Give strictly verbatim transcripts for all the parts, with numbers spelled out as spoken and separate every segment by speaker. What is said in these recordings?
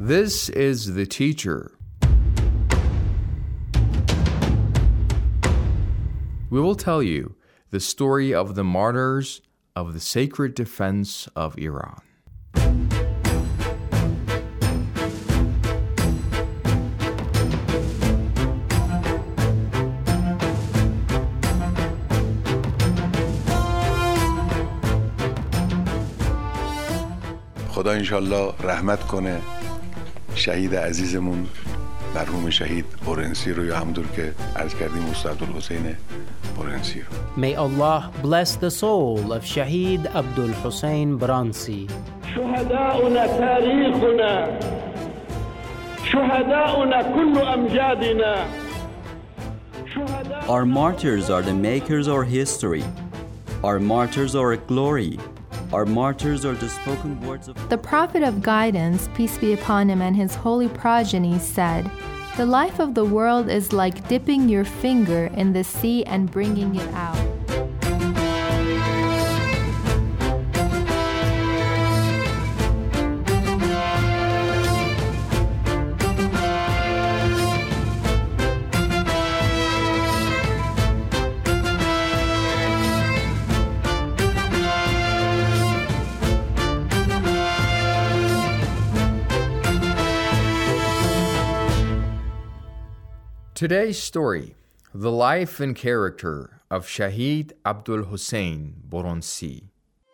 Speaker 1: This is The Teacher. We will tell you the story of the martyrs of the sacred defense of Iran.
Speaker 2: خدا انشالله رحمت کنه شهید عزیزمون مرحوم شهید برنسی رو، یا همونطور که عرض کردیم استاد عبدالحسین برنسی رو.
Speaker 3: May Allah bless the soul of Shahid Abdul Hussein Baransi.
Speaker 4: شهداؤنا تاريخنا شهداؤنا كل أمجادنا.
Speaker 5: Our martyrs are the makers of our history. Our martyrs are our glory. Our martyrs are the spoken words of...
Speaker 6: The Prophet of Guidance, peace be upon him, and his holy progeny said, "The life of the world is like dipping your finger in the sea and bringing it out."
Speaker 1: Today's story, the life and character of Shahid Abdul Hussein Baransi.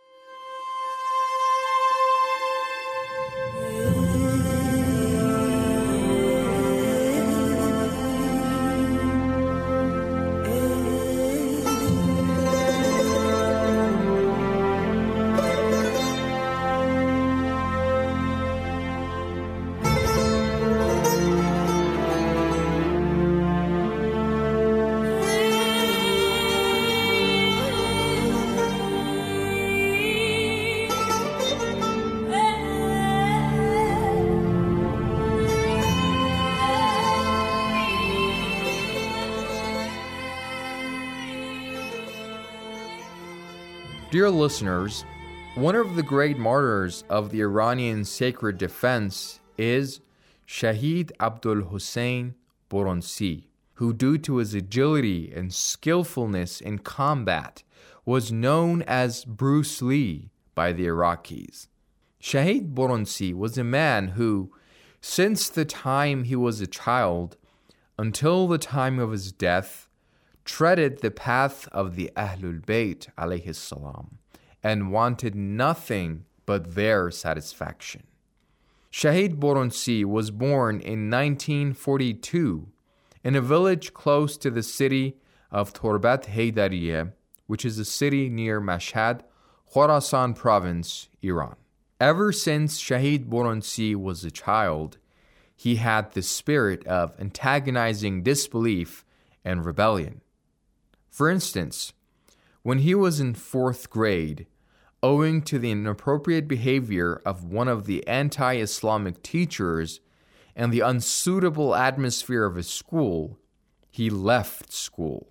Speaker 1: Dear listeners, one of the great martyrs of the Iranian sacred defense is Shahid Abdul Hussein Baransi, who due to his agility and skillfulness in combat was known as Bruce Lee by the Iraqis. Shahid Baransi was a man who, since the time he was a child until the time of his death, treaded the path of the Ahlul Bayt alayhi salam and wanted nothing but their satisfaction. Shahid Baransi was born in nineteen forty-two in a village close to the city of Torbat Haydariyeh, which is a city near Mashhad, Khorasan province, Iran. Ever since Shahid Baransi was a child, he had the spirit of antagonizing disbelief and rebellion. For instance, when he was in fourth grade, owing to the inappropriate behavior of one of the anti-Islamic teachers and the unsuitable atmosphere of his school, he left school.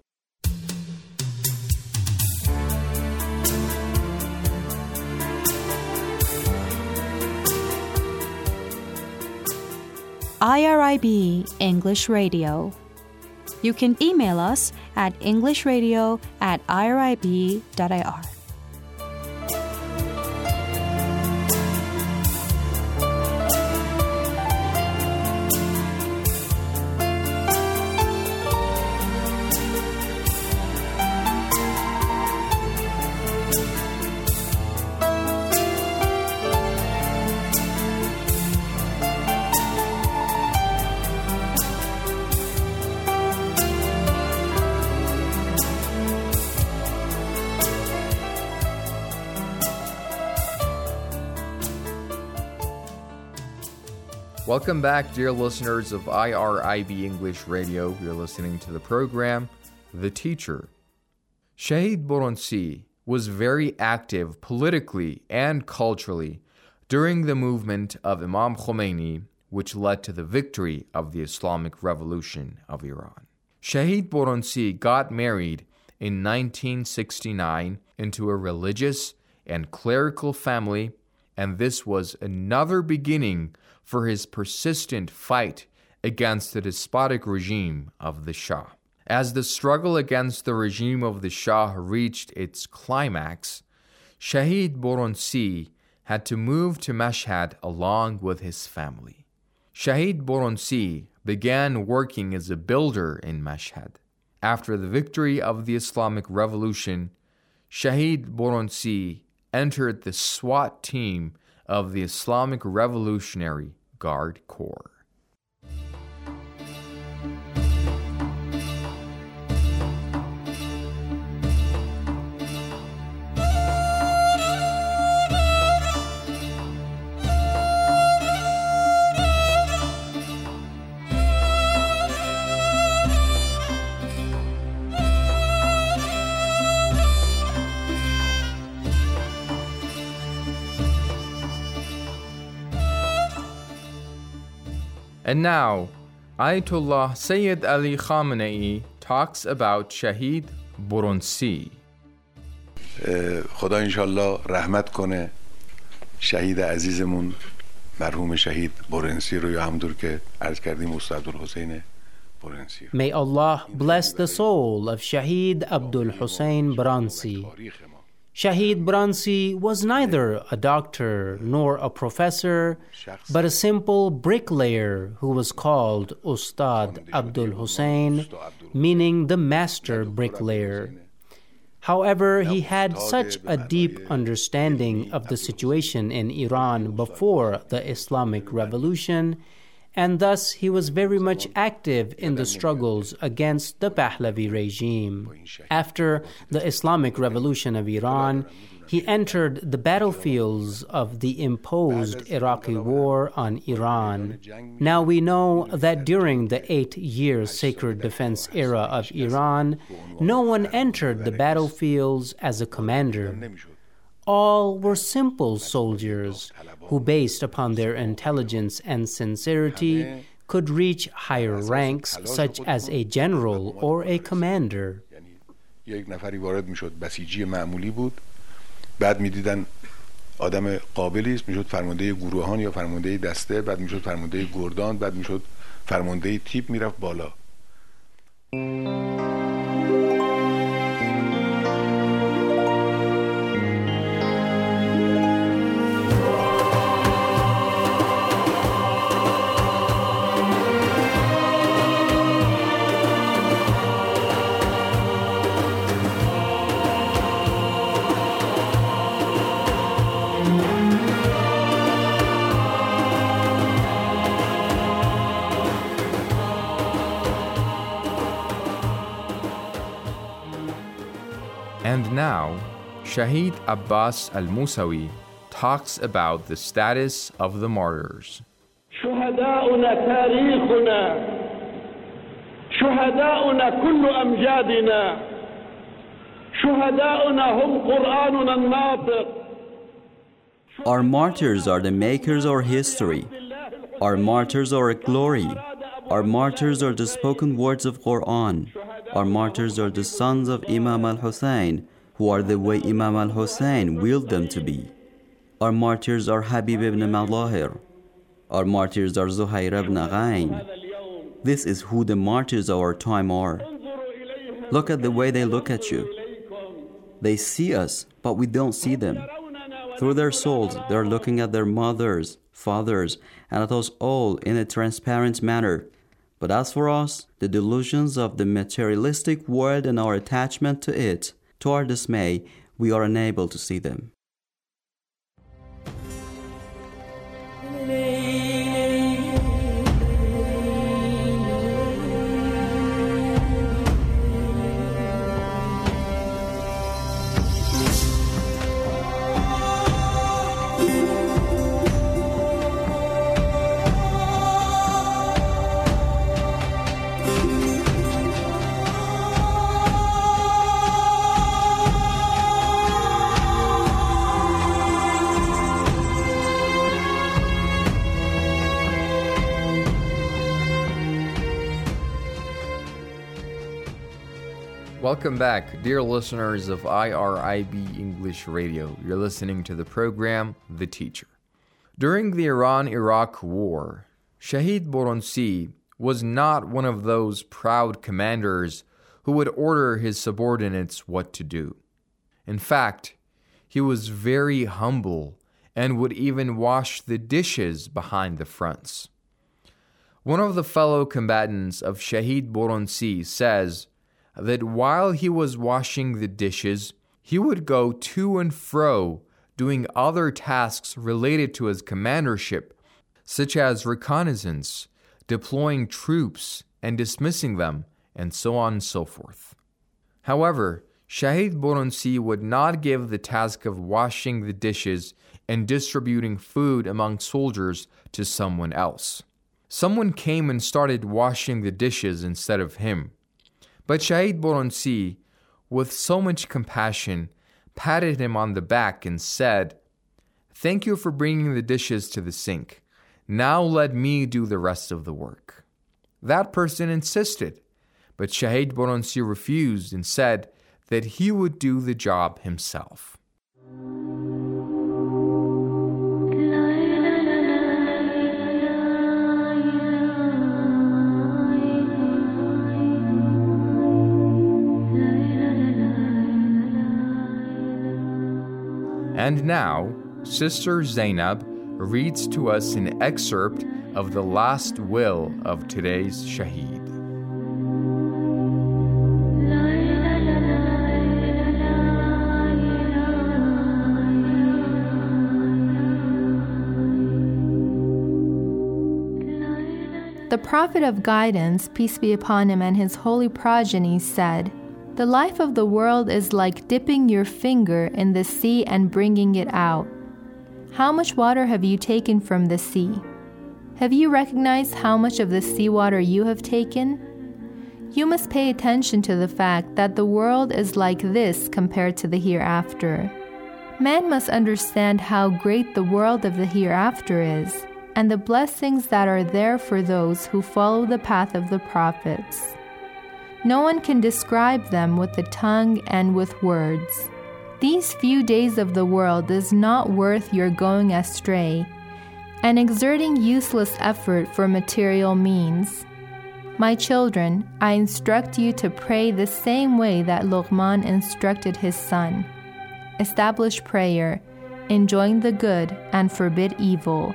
Speaker 7: I R I B English Radio. You can email us at englishradio at irib dot I R.
Speaker 1: Welcome back, dear listeners of I R I B English Radio. You're listening to the program, The Teacher. Shahid Baransi was very active politically and culturally during the movement of Imam Khomeini, which led to the victory of the Islamic Revolution of Iran. Shahid Baransi got married in nineteen sixty-nine into a religious and clerical family and this was another beginning for his persistent fight against the despotic regime of the Shah. As the struggle against the regime of the Shah reached its climax, Shahid Boronsi had to move to Mashhad along with his family. Shahid Boronsi began working as a builder in Mashhad. After the victory of the Islamic Revolution, Shahid Boronsi entered the SWAT team of the Islamic Revolutionary Guard Corps. And now, Ayatollah Sayyid Ali Khamenei talks about Shahid Boronsi.
Speaker 2: خدا انشالله رحمت کنه شهید عزیزمون مرحوم شهید بورنسی رو، یا همونطور که عرض کردیم استاد عبدالحسین بورنسی.
Speaker 3: May Allah bless the soul of Shahid Abdul Hussein Boronsi. Shahid Boronsi was neither a doctor nor a professor, but a simple bricklayer who was called Ustad Abdul Hussein, meaning the master bricklayer. However, he had such a deep understanding of the situation in Iran before the Islamic Revolution, and thus he was very much active in the struggles against the Pahlavi regime. After the Islamic Revolution of Iran, he entered the battlefields of the imposed Iraqi war on Iran. Now we know that during the eight-year sacred defense era of Iran, no one entered the battlefields as a commander. All were simple soldiers who, based upon their intelligence and sincerity, could reach higher ranks, such as a general or a commander.
Speaker 2: بعد می‌دیدن آدم قابلی است، میشد فرمانده گروهان یا فرمانده دسته، بعد میشد فرمانده گردان، بعد میشد فرمانده تیپ، میرفت بالا.
Speaker 1: And now, Shahid Abbas al-Musawi talks about the status of the martyrs.
Speaker 4: شهداؤنا تاريخنا شهداؤنا كل أمجادنا شهداؤنا هم قرآننا الناطق.
Speaker 5: Our martyrs are the makers of our history. Our martyrs are our glory. Our martyrs are the spoken words of Quran. Our martyrs are the sons of Imam al-Hussein, who are the way Imam al-Hussein willed them to be. Our martyrs are Habib ibn Malahir. Our martyrs are Zuhair ibn Ghayn. This is who the martyrs of our time are. Look at the way they look at you. They see us, but we don't see them. Through their souls, they are looking at their mothers, fathers, and at us all in a transparent manner. But as for us, the delusions of the materialistic world and our attachment to it, to our dismay, we are unable to see them.
Speaker 1: Welcome back, dear listeners of I R I B English Radio. You're listening to the program, The Teacher. During the Iran-Iraq War, Shahid Boronsi was not one of those proud commanders who would order his subordinates what to do. In fact, he was very humble and would even wash the dishes behind the fronts. One of the fellow combatants of Shahid Boronsi says that while he was washing the dishes, he would go to and fro doing other tasks related to his commandership, such as reconnaissance, deploying troops and dismissing them, and so on and so forth. However, Shahid Boronsi would not give the task of washing the dishes and distributing food among soldiers to someone else. Someone came and started washing the dishes instead of him. But Shahid Boronsi, with so much compassion, patted him on the back and said, "Thank you for bringing the dishes to the sink. Now let me do the rest of the work." That person insisted, but Shahid Boronsi refused and said that he would do the job himself. And now, Sister Zainab reads to us an excerpt of the last will of today's Shaheed.
Speaker 6: The Prophet of Guidance, peace be upon him, and his holy progeny said, "The life of the world is like dipping your finger in the sea and bringing it out. How much water have you taken from the sea? Have you recognized how much of the seawater you have taken? You must pay attention to the fact that the world is like this compared to the hereafter. Man must understand how great the world of the hereafter is, and the blessings that are there for those who follow the path of the prophets. No one can describe them with the tongue and with words. These few days of the world is not worth your going astray and exerting useless effort for material means. My children, I instruct you to pray the same way that Luqman instructed his son. Establish prayer, enjoin the good and forbid evil."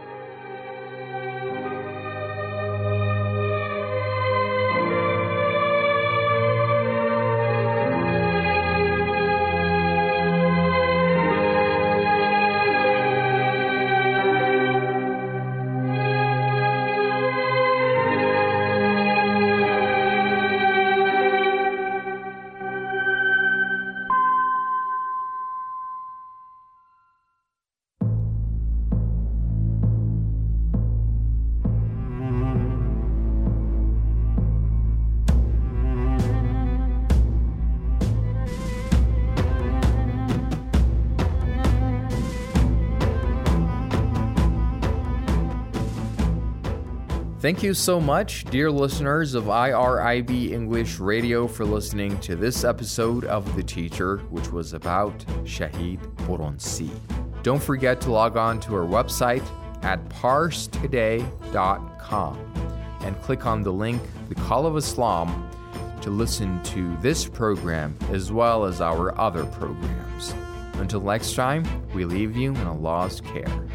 Speaker 1: Thank you so much, dear listeners of I R I B English Radio, for listening to this episode of The Teacher, which was about Shahid Boronsi. Don't forget to log on to our website at pars today dot com and click on the link, The Call of Islam, to listen to this program as well as our other programs. Until next time, we leave you in Allah's care.